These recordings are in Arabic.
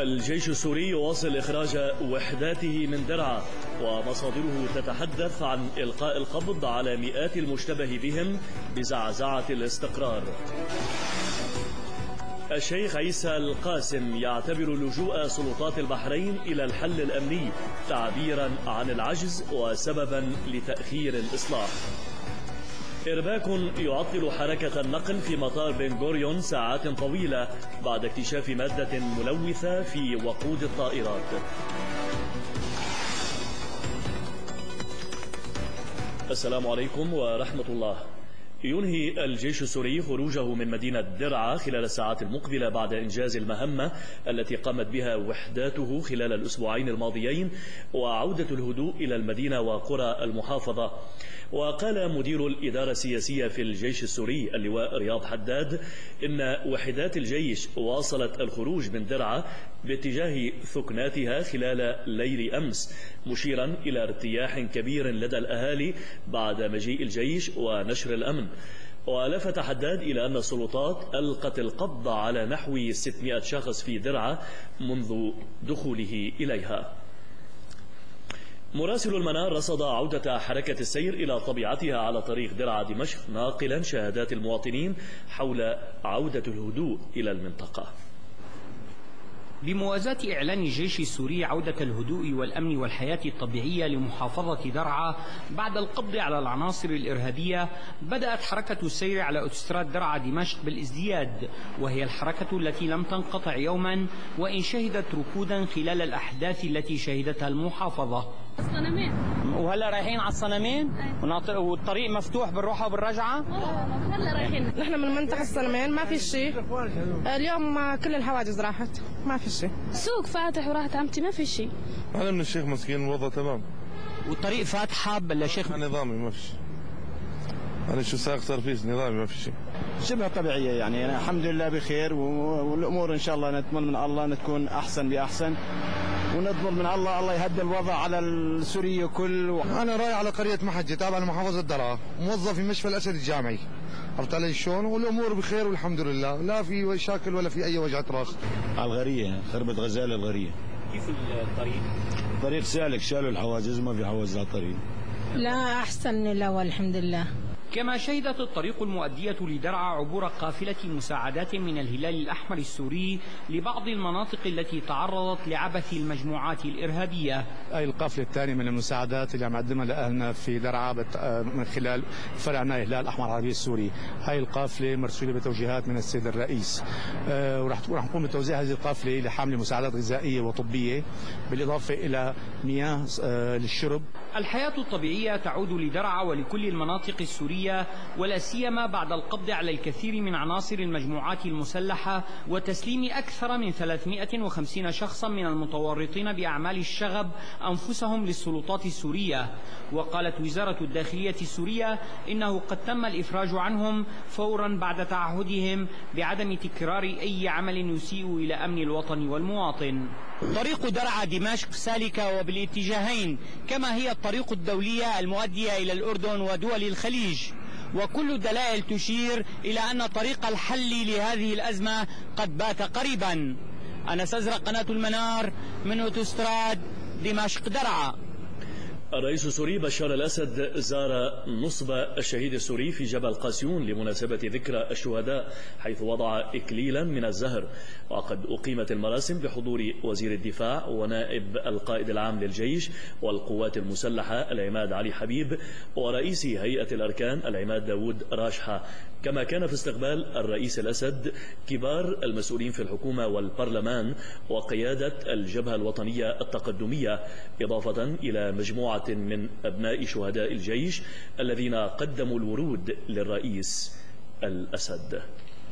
الجيش السوري يواصل إخراج وحداته من درعا، ومصادره تتحدث عن إلقاء القبض على مئات المشتبه بهم بزعزعة الاستقرار. الشيخ عيسى القاسم يعتبر لجوء سلطات البحرين إلى الحل الأمني تعبيرا عن العجز وسببا لتأخير الإصلاح. إرباك يعطل حركة النقل في مطار بن غوريون ساعات طويلة بعد اكتشاف مادة ملوثة في وقود الطائرات. السلام عليكم ورحمة الله. ينهي الجيش السوري خروجه من مدينة درعا خلال الساعات المقبلة بعد إنجاز المهمة التي قامت بها وحداته خلال الأسبوعين الماضيين وعودة الهدوء إلى المدينة وقرى المحافظة. وقال مدير الإدارة السياسية في الجيش السوري اللواء رياض حداد إن وحدات الجيش واصلت الخروج من درعا باتجاه ثكناتها خلال ليل أمس، مشيرا إلى ارتياح كبير لدى الأهالي بعد مجيء الجيش ونشر الأمن. ولفت حداد إلى أن السلطات ألقت القبض على نحو 600 شخص في درعا منذ دخوله إليها. مراسل المنار رصد عودة حركة السير إلى طبيعتها على طريق درعا دمشق، ناقلا شهادات المواطنين حول عودة الهدوء إلى المنطقة. بموازاة إعلان الجيش السوري عودة الهدوء والأمن والحياة الطبيعية لمحافظة درعا بعد القبض على العناصر الإرهابية، بدأت حركة السير على أوتوستراد درعا دمشق بالازدياد، وهي الحركة التي لم تنقطع يوما وإن شهدت ركودا خلال الأحداث التي شهدتها المحافظة. الصنمين، وهلا رايحين على الصنمين والطريق مفتوح بالروحة وبالرجعة. هلا رايحين. نحن من منطقة الصنمين، ما في شيء اليوم، كل الحواجز راحت، ما في شيء. سوق فاتح وراحت عمتي، ما في شيء. أنا من الشيخ مسكين الوضع تمام. والطريق فاتحة بلا شيخ؟ نظامي ما في شيء. أنا شو ساق ترفيس نظامي ما في شيء. شبه طبيعية يعني الحمد لله بخير، والأمور إن شاء الله نتمنى من الله أن تكون أحسن بأحسن، ونطلب من الله يهدي الوضع على السوري كل. أنا رايح على قرية محجة تابعة لمحافظة درعا، موظف في مشفى الأسد الجامعي. عرفت علي شلون؟ والأمور بخير والحمد لله، لا في مشاكل ولا في أي وجعة راس. على الغرية، خربة غزالة الغرية. كيف الطريق؟ الطريق سالك، شالوا الحواجز، ما في حواجز على الطريق. لا أحسن لا والحمد لله. كما شهدت الطريق المؤدية لدرعا عبور قافلة مساعدات من الهلال الأحمر السوري لبعض المناطق التي تعرضت لعبث المجموعات الإرهابية. أي القافلة الثانية من المساعدات اللي عم نقدمها لأهلنا في درعا من خلال فرعنا الهلال الأحمر العربي السوري. هاي القافلة مرسولة بتوجيهات من السيد الرئيس، ورح نقوم بتوزيع هذه القافلة لحامل مساعدات غذائية وطبية بالإضافة إلى مياه للشرب. الحياة الطبيعية تعود لدرعا ولكل المناطق السورية، ولا سيما بعد القبض على الكثير من عناصر المجموعات المسلحة وتسليم أكثر من 350 شخصا من المتورطين بأعمال الشغب أنفسهم للسلطات السورية. وقالت وزارة الداخلية السورية إنه قد تم الإفراج عنهم فورا بعد تعهدهم بعدم تكرار أي عمل يسيء إلى أمن الوطن والمواطن. طريق درعا دمشق سالكة وبالاتجاهين، كما هي الطريق الدولية المؤدية إلى الأردن ودول الخليج، وكل الدلائل تشير إلى أن طريق الحل لهذه الأزمة قد بات قريبا. أنس أزرق، قناة المنار، من أوتوستراد دمشق درعا. الرئيس السوري بشار الأسد زار نصب الشهيد السوري في جبل قاسيون لمناسبة ذكرى الشهداء، حيث وضع إكليلا من الزهر. وقد أقيمت المراسم بحضور وزير الدفاع ونائب القائد العام للجيش والقوات المسلحة العماد علي حبيب ورئيس هيئة الأركان العماد داود راشحة. كما كان في استقبال الرئيس الأسد كبار المسؤولين في الحكومة والبرلمان وقيادة الجبهة الوطنية التقدمية، إضافة إلى مجموعة من أبناء شهداء الجيش الذين قدموا الورود للرئيس الأسد.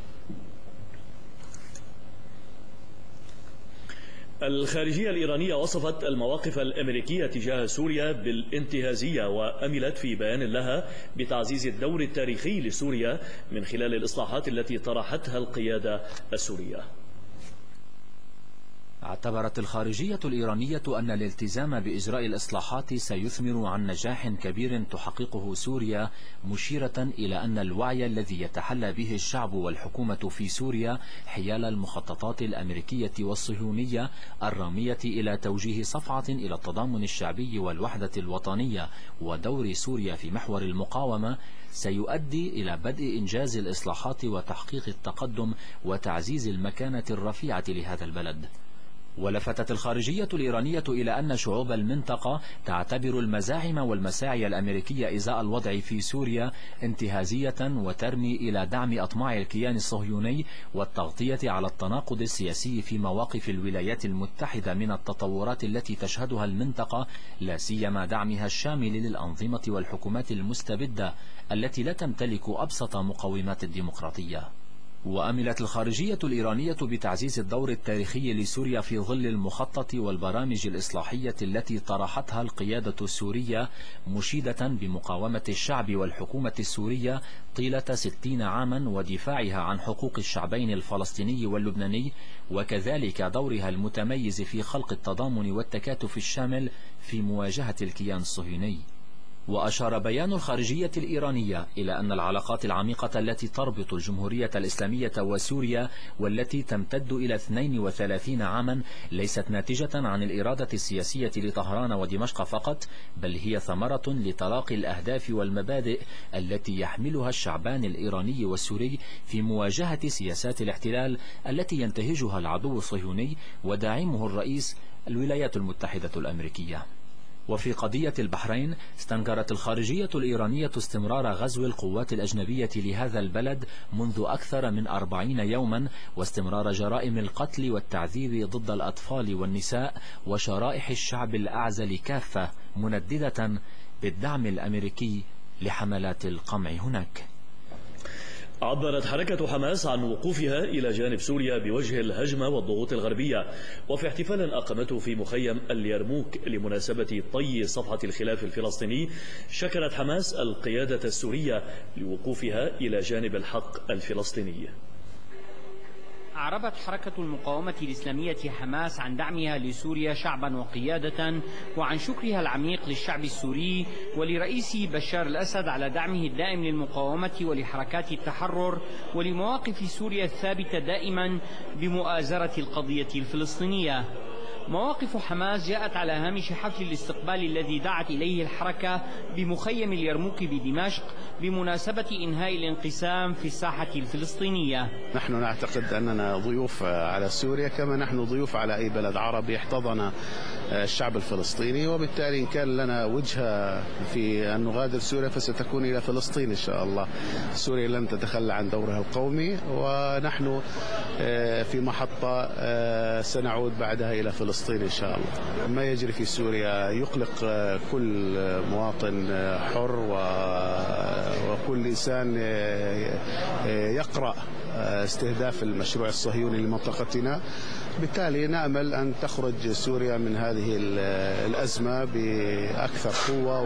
الخارجية الإيرانية وصفت المواقف الأمريكية تجاه سوريا بالانتهازية، وأملت في بيان لها بتعزيز الدور التاريخي لسوريا من خلال الإصلاحات التي طرحتها القيادة السورية. اعتبرت الخارجية الإيرانية أن الالتزام بإجراء الإصلاحات سيثمر عن نجاح كبير تحققه سوريا، مشيرة إلى أن الوعي الذي يتحلى به الشعب والحكومة في سوريا حيال المخططات الأمريكية والصهيونية الرامية إلى توجيه صفعة إلى التضامن الشعبي والوحدة الوطنية ودور سوريا في محور المقاومة سيؤدي إلى بدء إنجاز الإصلاحات وتحقيق التقدم وتعزيز المكانة الرفيعة لهذا البلد. ولفتت الخارجية الإيرانية إلى أن شعوب المنطقة تعتبر المزاعم والمساعي الأمريكية إزاء الوضع في سوريا انتهازية وترمي إلى دعم أطماع الكيان الصهيوني والتغطية على التناقض السياسي في مواقف الولايات المتحدة من التطورات التي تشهدها المنطقة، لا سيما دعمها الشامل للأنظمة والحكومات المستبدة التي لا تمتلك أبسط مقومات الديمقراطية. وأملت الخارجية الإيرانية بتعزيز الدور التاريخي لسوريا في ظل المخطط والبرامج الإصلاحية التي طرحتها القيادة السورية، مشيدة بمقاومة الشعب والحكومة السورية طيلة 60 عاما ودفاعها عن حقوق الشعبين الفلسطيني واللبناني، وكذلك دورها المتميز في خلق التضامن والتكاتف الشامل في مواجهة الكيان الصهيوني. وأشار بيان الخارجية الإيرانية إلى أن العلاقات العميقة التي تربط الجمهورية الإسلامية وسوريا والتي تمتد إلى 32 عاما ليست ناتجة عن الإرادة السياسية لطهران ودمشق فقط، بل هي ثمرة لتلاقي الأهداف والمبادئ التي يحملها الشعبان الإيراني والسوري في مواجهة سياسات الاحتلال التي ينتهجها العدو الصهيوني وداعمه الرئيس الولايات المتحدة الأمريكية. وفي قضية البحرين استنكرت الخارجية الإيرانية استمرار غزو القوات الأجنبية لهذا البلد منذ أكثر من 40 يوما، واستمرار جرائم القتل والتعذيب ضد الأطفال والنساء وشرائح الشعب الأعزل كافة، منددة بالدعم الأمريكي لحملات القمع هناك. عبرت حركة حماس عن وقوفها إلى جانب سوريا بوجه الهجمة والضغوط الغربية، وفي احتفال أقامته في مخيم اليرموك لمناسبة طي صفحة الخلاف الفلسطيني، شكرت حماس القيادة السورية لوقوفها إلى جانب الحق الفلسطيني. أعربت حركة المقاومة الإسلامية حماس عن دعمها لسوريا شعبا وقيادة، وعن شكرها العميق للشعب السوري ولرئيسه بشار الأسد على دعمه الدائم للمقاومة ولحركات التحرر ولمواقف سوريا الثابتة دائما بمؤازرة القضية الفلسطينية. مواقف حماس جاءت على هامش حفل الاستقبال الذي دعت إليه الحركة بمخيم اليرموك بدمشق بمناسبة إنهاء الانقسام في الساحة الفلسطينية. نحن نعتقد أننا ضيوف على سوريا كما نحن ضيوف على أي بلد عربي احتضن الشعب الفلسطيني، وبالتالي إن كان لنا وجهة في أن نغادر سوريا فستكون إلى فلسطين إن شاء الله. سوريا لن تتخلى عن دورها القومي، ونحن في محطة سنعود بعدها إلى فلسطين إن شاء الله. ما يجري في سوريا يقلق كل مواطن حر وكل إنسان يقرأ استهداف المشروع الصهيوني لمنطقتنا. بالتالي نأمل أن تخرج سوريا من هذه الأزمة بأكثر قوة.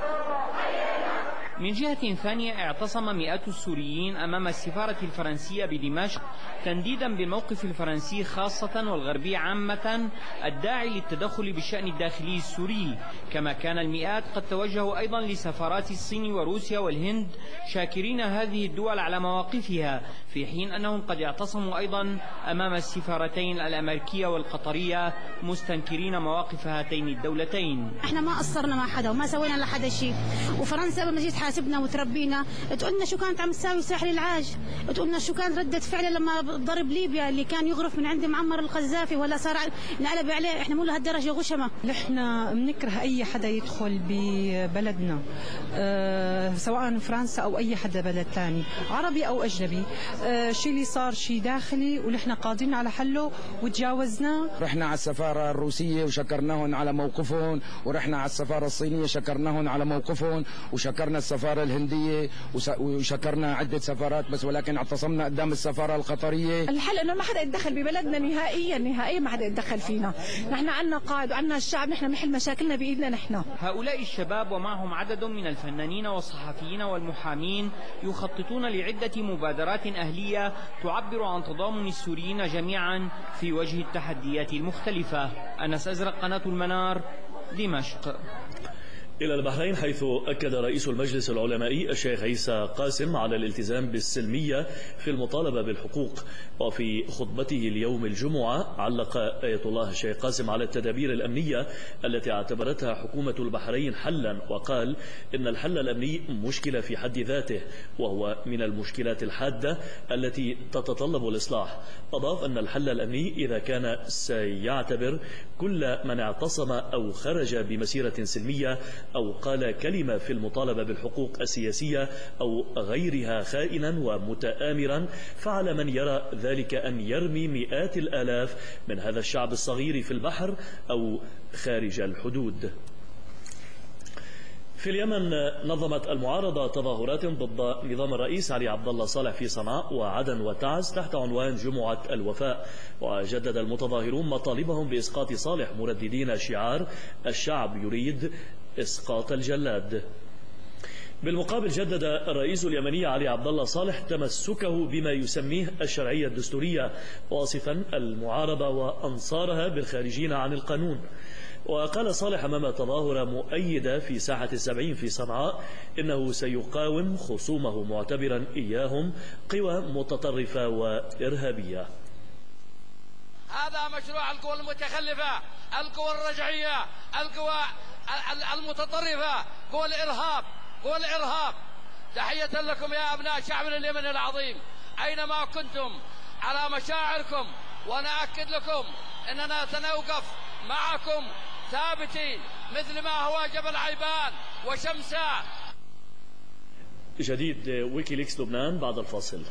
من جهة ثانية اعتصم مئات السوريين أمام السفارة الفرنسية بدمشق تنديدا بالموقف الفرنسي خاصة والغربي عامة الداعي للتدخل بالشأن الداخلي السوري، كما كان المئات قد توجهوا أيضا لسفارات الصين وروسيا والهند شاكرين هذه الدول على مواقفها، في حين أنهم قد اعتصموا أيضا أمام السفارتين الأمريكية والقطرية مستنكرين مواقف هاتين الدولتين. احنا ما قصرنا مع حدا وما سوينا لحدا شيء، وفرنسا لما جيت حاسبنا وتربينا تقولنا شو كانت عم تساوي ساحل العاج، تقولنا شو كانت ردة فعله لما ضرب ليبيا اللي كان يغرف من عند معمر القذافي ولا صار انقلب عليه. احنا مو لهالدرجه غشمه. نحن بنكره اي حدا يدخل ببلدنا، سواء فرنسا او اي حدا بلد ثاني عربي او اجنبي. شيء اللي صار شيء داخلي ونحن قادرين على حله وتجاوزناه. رحنا على السفاره الروسيه وشكرناهم على موقفهم، ورحنا على السفاره الصينيه شكرناهم على موقفهم، وشكرنا السفاره السفارة الهندية وشكرنا عدة سفارات، بس ولكن اعتصمنا قدام السفارة القطرية. الحل انه ما حدا يتدخل ببلدنا نهائيا ما حدا يتدخل فينا. نحن عنا قائد وعنا الشعب، نحن نحل مشاكلنا بايدنا نحن. هؤلاء الشباب ومعهم عدد من الفنانين والصحفيين والمحامين يخططون لعدة مبادرات أهلية تعبر عن تضامن السوريين جميعا في وجه التحديات المختلفة. أنس أزرق، قناة المنار، دمشق. إلى البحرين، حيث أكد رئيس المجلس العلمائي الشيخ عيسى قاسم على الالتزام بالسلمية في المطالبة بالحقوق. وفي خطبته اليوم الجمعة علق آية الله الشيخ قاسم على التدابير الأمنية التي اعتبرتها حكومة البحرين حلا، وقال إن الحل الأمني مشكلة في حد ذاته، وهو من المشكلات الحادة التي تتطلب الإصلاح. أضاف أن الحل الأمني إذا كان سيعتبر كل من اعتصم أو خرج بمسيرة سلمية أو قال كلمة في المطالبة بالحقوق السياسية أو غيرها خائنا ومتآمرا، فعلى من يرى ذلك أن يرمي مئات الآلاف من هذا الشعب الصغير في البحر أو خارج الحدود. في اليمن، نظمت المعارضة تظاهرات ضد نظام الرئيس علي عبد الله صالح في صنعاء وعدن وتعز تحت عنوان جمعة الوفاء. وجدد المتظاهرون مطالبهم بإسقاط صالح مرددين شعار الشعب يريد إسقاط الجلاد. بالمقابل، جدد الرئيس اليمني علي عبد الله صالح تمسكه بما يسميه الشرعية الدستورية، واصفا المعارضة وأنصارها بالخارجين عن القانون. وقال صالح أمام تظاهرة مؤيدة في ساحة السبعين في صنعاء إنه سيقاوم خصومه معتبرا إياهم قوى متطرفة وإرهابية. هذا مشروع القوى المتخلفة، القوى الرجعية، القوى المتطرفة، قوى الإرهاب. تحية لكم يا أبناء شعبنا اليمني العظيم أينما كنتم على مشاعركم، وأنا أكد لكم أننا سنوقف معكم ثابتين مثل ما هو جبل عيبان وشمساء. جديد ويكيليكس لبنان بعد الفاصل.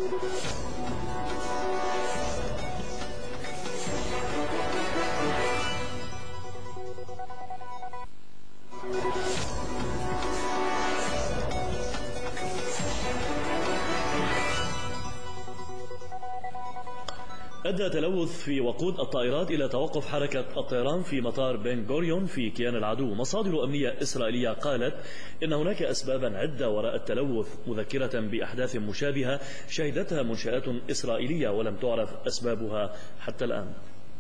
أدى تلوث في وقود الطائرات إلى توقف حركة الطيران في مطار بن غوريون في كيان العدو. مصادر أمنية إسرائيلية قالت إن هناك أسبابا عدة وراء التلوث، مذكرة بأحداث مشابهة شهدتها منشآت إسرائيلية ولم تعرف أسبابها حتى الآن.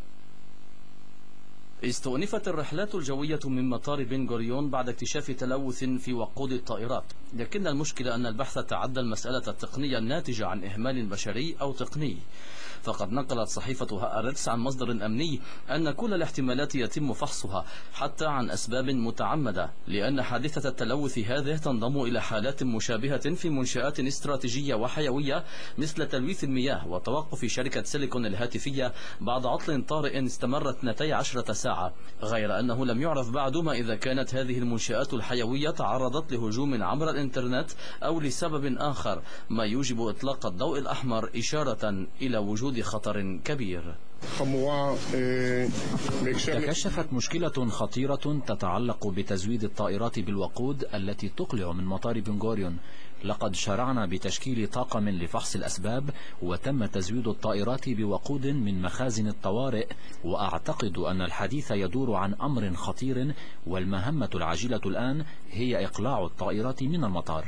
استؤنفت الرحلات الجوية من مطار بن غوريون بعد اكتشاف تلوث في وقود الطائرات، لكن المشكلة أن البحث تعدى المسألة التقنية الناتجة عن إهمال بشري أو تقني. فقد نقلت صحيفة هآرتس عن مصدر أمني أن كل الاحتمالات يتم فحصها حتى عن أسباب متعمدة، لأن حادثة التلوث هذه تنضم إلى حالات مشابهة في منشآت استراتيجية وحيوية مثل تلويث المياه وتوقف شركة سيليكون الهاتفية بعد عطل طارئ استمر 12 ساعة، غير أنه لم يعرف بعد ما إذا كانت هذه المنشآت الحيوية تعرضت لهجوم عبر الإنترنت أو لسبب آخر، ما يوجب إطلاق الضوء الأحمر إشارة إلى وجود خطر كبير. تكشفت مشكلة خطيرة تتعلق بتزويد الطائرات بالوقود التي تقلع من مطار بن غوريون. لقد شرعنا بتشكيل طاقم لفحص الأسباب، وتم تزويد الطائرات بوقود من مخازن الطوارئ، وأعتقد أن الحديث يدور عن أمر خطير، والمهمة العاجلة الآن هي إقلاع الطائرات من المطار.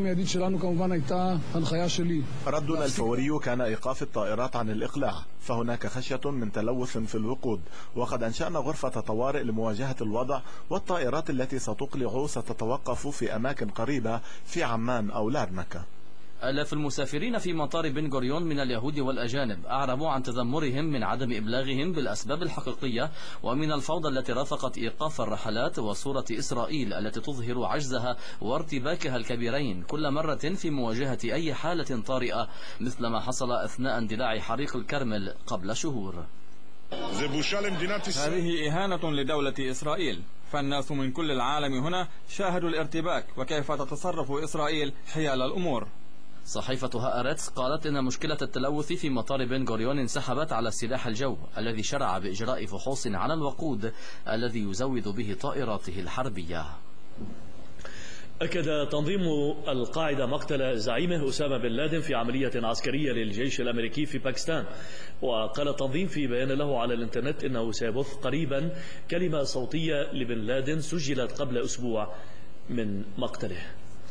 ردنا الفوري كان إيقاف الطائرات عن الإقلاع، فهناك خشية من تلوث في الوقود، وقد أنشأنا غرفة طوارئ لمواجهة الوضع، والطائرات التي ستقلع ستتوقف في أماكن قريبة في عمان أو لارنكا. آلاف المسافرين في مطار بن غوريون من اليهود والأجانب أعربوا عن تذمرهم من عدم إبلاغهم بالأسباب الحقيقية ومن الفوضى التي رافقت إيقاف الرحلات، وصورة إسرائيل التي تظهر عجزها وارتباكها الكبيرين كل مرة في مواجهة أي حالة طارئة، مثل ما حصل أثناء اندلاع حريق الكرمل قبل شهور. هذه إهانة لدولة إسرائيل، فالناس من كل العالم هنا شاهدوا الارتباك وكيف تتصرف إسرائيل حيال الأمور. صحيفة هآرتس قالت إن مشكلة التلوث في مطار بن غوريون انسحبت على السلاح الجو الذي شرع بإجراء فحوص على الوقود الذي يزود به طائراته الحربية. أكد تنظيم القاعدة مقتل زعيمه أسامة بن لادن في عملية عسكرية للجيش الأمريكي في باكستان. وقال التنظيم في بيان له على الإنترنت إنه سيبث قريبا كلمة صوتية لبن لادن سجلت قبل أسبوع من مقتله.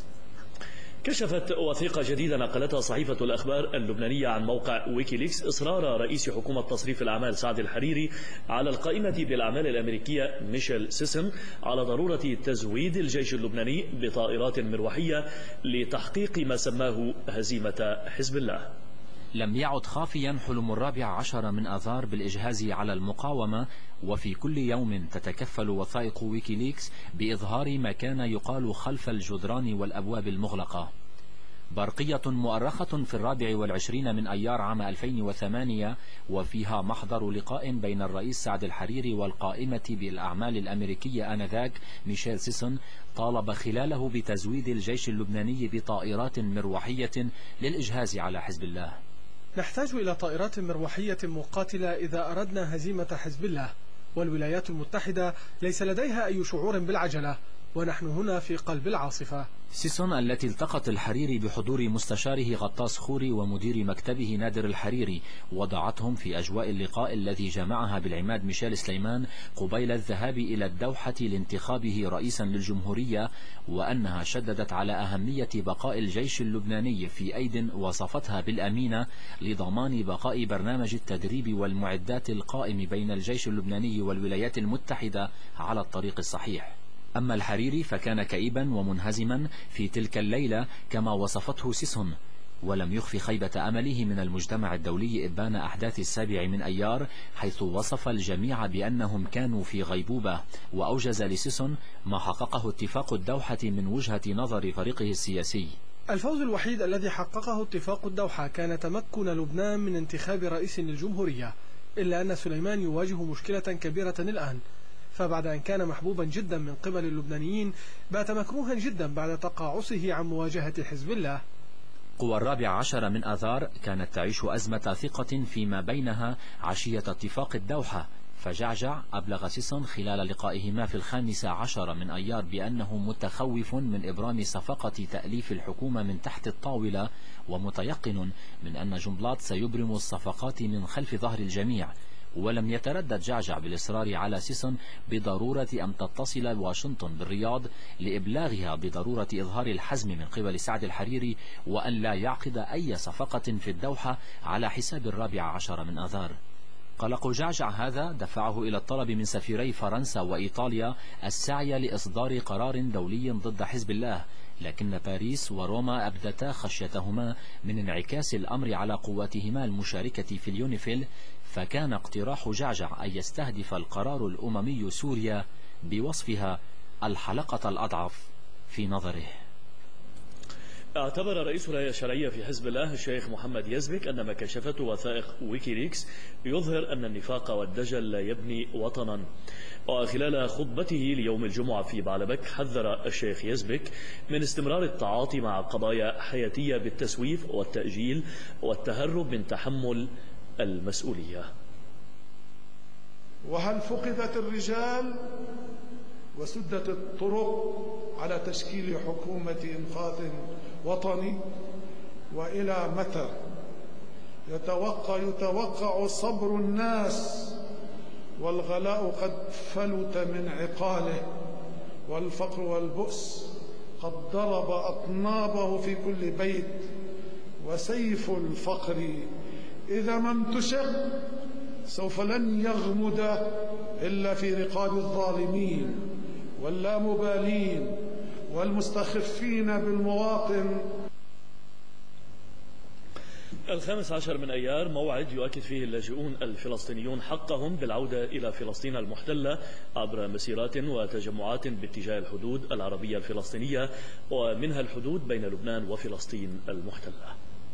كشفت وثيقة جديدة نقلتها صحيفة الأخبار اللبنانية عن موقع ويكيليكس إصرار رئيس حكومة تصريف الأعمال سعد الحريري على القائمة بالأعمال الأمريكية ميشيل سيسن على ضرورة تزويد الجيش اللبناني بطائرات مروحية لتحقيق ما سماه هزيمة حزب الله. لم يعد خافيا حلم 14 من آذار بالإجهاز على المقاومة، وفي كل يوم تتكفل وثائق ويكيليكس بإظهار ما كان يقال خلف الجدران والأبواب المغلقة. برقية مؤرخة في 24 من أيار عام 2008 وفيها محضر لقاء بين الرئيس سعد الحريري والقائمة بالأعمال الأمريكية آنذاك ميشيل سيسن طالب خلاله بتزويد الجيش اللبناني بطائرات مروحية للإجهاز على حزب الله. نحتاج إلى طائرات مروحية مقاتلة إذا أردنا هزيمة حزب الله، والولايات المتحدة ليس لديها أي شعور بالعجلة، ونحن هنا في قلب العاصفة. سيسون التي التقت الحريري بحضور مستشاره غطاس خوري ومدير مكتبه نادر الحريري وضعتهم في أجواء اللقاء الذي جمعها بالعماد ميشيل سليمان قبيل الذهاب إلى الدوحة لانتخابه رئيسا للجمهورية، وأنها شددت على أهمية بقاء الجيش اللبناني في أيد وصفتها بالأمينة لضمان بقاء برنامج التدريب والمعدات القائم بين الجيش اللبناني والولايات المتحدة على الطريق الصحيح. أما الحريري فكان كئيبا ومنهزما في تلك الليلة كما وصفته سيسون، ولم يخفي خيبة أمله من المجتمع الدولي إبان أحداث 7 من أيار، حيث وصف الجميع بأنهم كانوا في غيبوبة، وأوجز لسيسون ما حققه اتفاق الدوحة من وجهة نظر فريقه السياسي. الفوز الوحيد الذي حققه اتفاق الدوحة كان تمكن لبنان من انتخاب رئيس للجمهورية، إلا أن سليمان يواجه مشكلة كبيرة الآن، فبعد أن كان محبوبا جدا من قبل اللبنانيين بات مكروها جدا بعد تقاعسه عن مواجهة حزب الله. قوى 14 من آذار كانت تعيش أزمة ثقة فيما بينها عشية اتفاق الدوحة، فجعجع أبلغ سيسون خلال لقائهما في 15 من أيار بأنه متخوف من إبرام صفقة تأليف الحكومة من تحت الطاولة، ومتيقن من أن جنبلاط سيبرم الصفقات من خلف ظهر الجميع. ولم يتردد جعجع بالإصرار على سيسون بضرورة أن تتصل واشنطن بالرياض لإبلاغها بضرورة إظهار الحزم من قبل سعد الحريري، وأن لا يعقد أي صفقة في الدوحة على حساب 14 من آذار. قلق جعجع هذا دفعه إلى الطلب من سفيري فرنسا وإيطاليا السعي لإصدار قرار دولي ضد حزب الله، لكن باريس وروما أبدتا خشيتهما من انعكاس الأمر على قواتهما المشاركة في اليونيفيل، فكان اقتراح جعجع أن يستهدف القرار الأممي سوريا بوصفها الحلقة الأضعف في نظره. اعتبر رئيس الهيئة الشرعية في حزب الله الشيخ محمد يزبك أن ما كشفته وثائق ويكيليكس يظهر أن النفاق والدجل لا يبني وطنا. وخلال خطبته ليوم الجمعة في بعلبك حذر الشيخ يزبك من استمرار التعاطي مع قضايا حياتية بالتسويف والتأجيل والتهرب من تحمل المسؤولية. وهل فقدت الرجال وسدت الطرق على تشكيل حكومة إنقاذ وطني؟ وإلى متى يتوقع صبر الناس والغلاء قد فلت من عقاله، والفقر والبؤس قد ضرب أطنابه في كل بيت، وسيف الفقر إذا ما انتشق سوف لن يغمد إلا في رقاب الظالمين واللامبالين والمستخفين بالمواطن. 15 من أيار موعد يؤكد فيه اللاجئون الفلسطينيون حقهم بالعودة إلى فلسطين المحتلة عبر مسيرات وتجمعات باتجاه الحدود العربية الفلسطينية، ومنها الحدود بين لبنان وفلسطين المحتلة.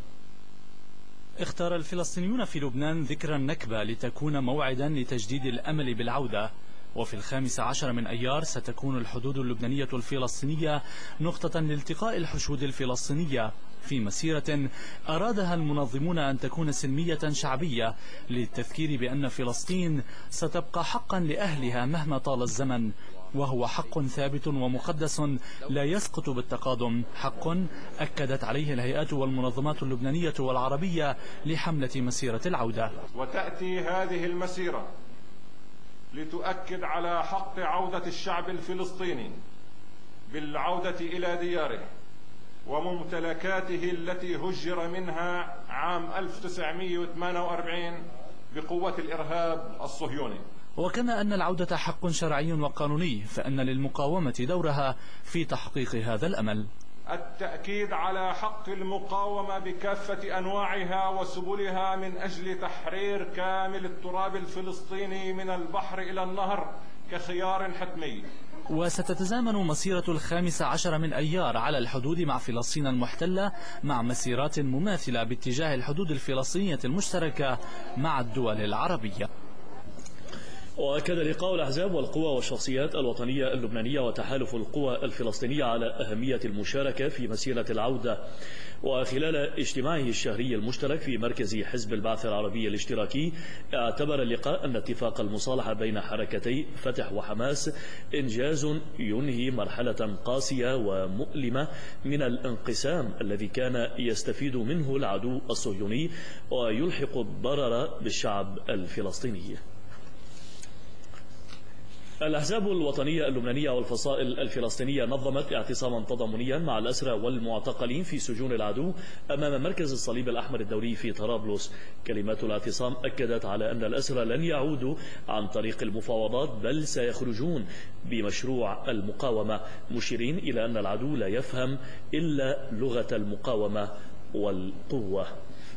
اختار الفلسطينيون في لبنان ذكرى النكبة لتكون موعدا لتجديد الأمل بالعودة، وفي 15 من أيار ستكون الحدود اللبنانية الفلسطينية نقطة لالتقاء الحشود الفلسطينية في مسيرة أرادها المنظمون أن تكون سلمية شعبية للتذكير بأن فلسطين ستبقى حقا لأهلها مهما طال الزمن، وهو حق ثابت ومقدس لا يسقط بالتقادم، حق أكدت عليه الهيئات والمنظمات اللبنانية والعربية لحملة مسيرة العودة. وتأتي هذه المسيرة لتؤكد على حق عودة الشعب الفلسطيني بالعودة إلى دياره وممتلكاته التي هجر منها عام 1948 بقوة الإرهاب الصهيوني. وكما أن العودة حق شرعي وقانوني، فإن للمقاومة دورها في تحقيق هذا الأمل. التأكيد على حق المقاومة بكافة أنواعها وسبلها من أجل تحرير كامل التراب الفلسطيني من البحر إلى النهر كخيار حتمي. وستتزامن مسيرة 15 من أيار على الحدود مع فلسطين المحتلة مع مسيرات مماثلة باتجاه الحدود الفلسطينية المشتركة مع الدول العربية. وأكد لقاء الأحزاب والقوى والشخصيات الوطنية اللبنانية وتحالف القوى الفلسطينية على أهمية المشاركة في مسيرة العودة. وخلال اجتماعه الشهري المشترك في مركز حزب البعث العربي الاشتراكي، اعتبر اللقاء أن اتفاق المصالحة بين حركتي فتح وحماس إنجاز ينهي مرحلة قاسية ومؤلمة من الانقسام الذي كان يستفيد منه العدو الصهيوني ويلحق الضرر بالشعب الفلسطيني. الأحزاب الوطنية اللبنانية والفصائل الفلسطينية نظمت اعتصاما تضامنيا مع الأسرى والمعتقلين في سجون العدو أمام مركز الصليب الأحمر الدولي في طرابلس. كلمات الاعتصام أكدت على أن الأسرى لن يعودوا عن طريق المفاوضات، بل سيخرجون بمشروع المقاومة، مشيرين إلى أن العدو لا يفهم إلا لغة المقاومة والقوة.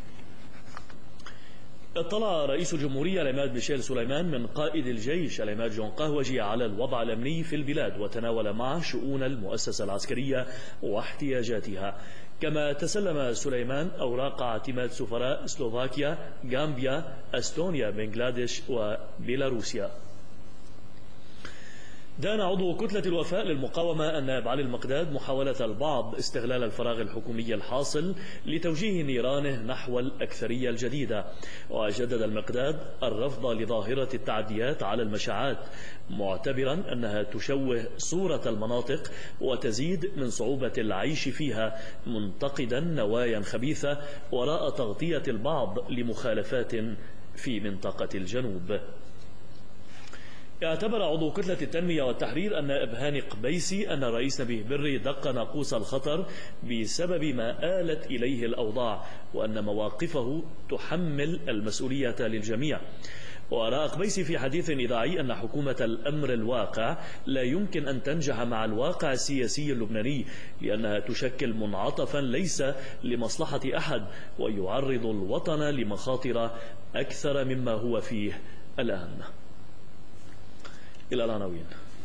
اطلع رئيس الجمهورية العماد ميشيل سليمان من قائد الجيش العماد جون قهوجي على الوضع الأمني في البلاد، وتناول معه شؤون المؤسسة العسكرية واحتياجاتها. كما تسلم سليمان أوراق اعتماد سفراء سلوفاكيا، غامبيا، أستونيا، بنغلاديش وبيلاروسيا. دان عضو كتلة الوفاء للمقاومة النائب علي المقداد محاولة البعض استغلال الفراغ الحكومي الحاصل لتوجيه نيرانه نحو الأكثرية الجديدة. وجدد المقداد الرفض لظاهرة التعديات على المشاعات، معتبرا أنها تشوه صورة المناطق وتزيد من صعوبة العيش فيها، منتقدا نوايا خبيثة وراء تغطية البعض لمخالفات في منطقة الجنوب. اعتبر عضو كتلة التنمية والتحرير النائب هاني قبيسي أن الرئيس نبيه بري دق ناقوس الخطر بسبب ما آلت إليه الأوضاع، وأن مواقفه تحمل المسؤولية للجميع. ورأى قبيسي في حديث إذاعي أن حكومة الأمر الواقع لا يمكن أن تنجح مع الواقع السياسي اللبناني، لأنها تشكل منعطفا ليس لمصلحة أحد، ويعرض الوطن لمخاطر أكثر مما هو فيه الآن. إلى العناوين.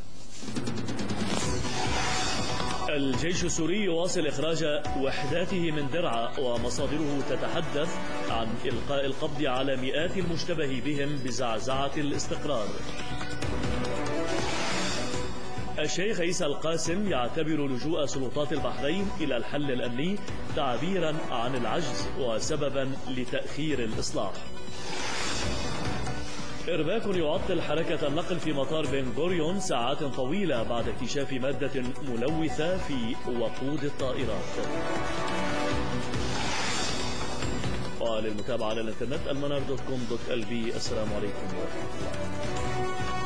الجيش السوري يواصل إخراج وحداته من درعا، ومصادره تتحدث عن إلقاء القبض على مئات المشتبه بهم بزعزعة الاستقرار. الشيخ عيسى القاسم يعتبر لجوء سلطات البحرين إلى الحل الأمني تعبيرا عن العجز وسببا لتأخير الإصلاح. إرباك يعطل حركة النقل في مطار بن غوريون ساعات طويلة بعد اكتشاف مادة ملوثة في وقود الطائرات. وللمتابعة على الانترنت المنار.com.lb. السلام عليكم ورحمة الله.